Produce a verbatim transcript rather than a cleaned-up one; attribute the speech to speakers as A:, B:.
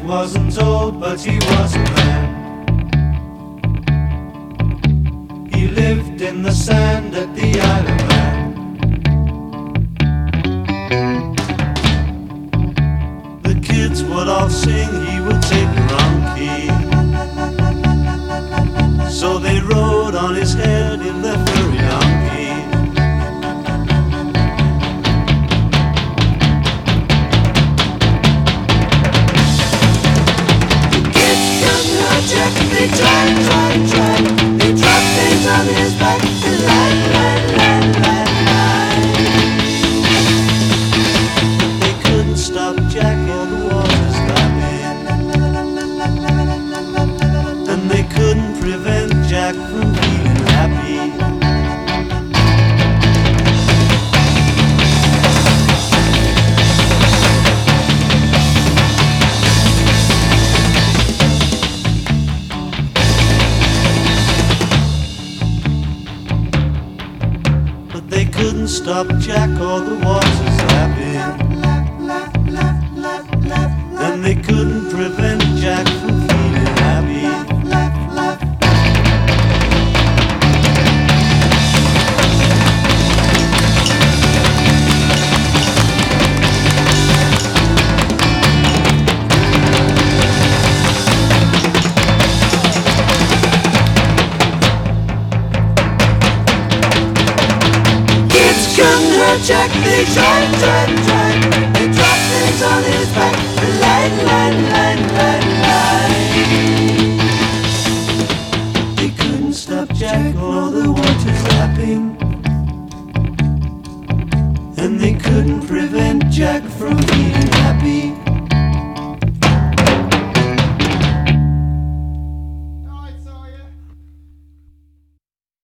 A: wasn't old, but he was a man. He lived in the sand at the Isle of Man. The kids would all sing, he would take the wrong key. So they rode on his head in their furry donkey.
B: Jack, they tried, tried, tried. They dropped things on his back and lied, lied, lied, lied, lied.
A: They couldn't stop Jack or the water's lapping. And they couldn't prevent Jack from feeling happy. They couldn't stop Jack or the water's lapping. And they couldn't prevent Jack from feeling happy.
B: Couldn't hurt Jack, they tried, tried, tried. They dropped things on his back and lied, lied, lied, lied, lied.
A: They couldn't stop Jack or the water's lapping. And they couldn't prevent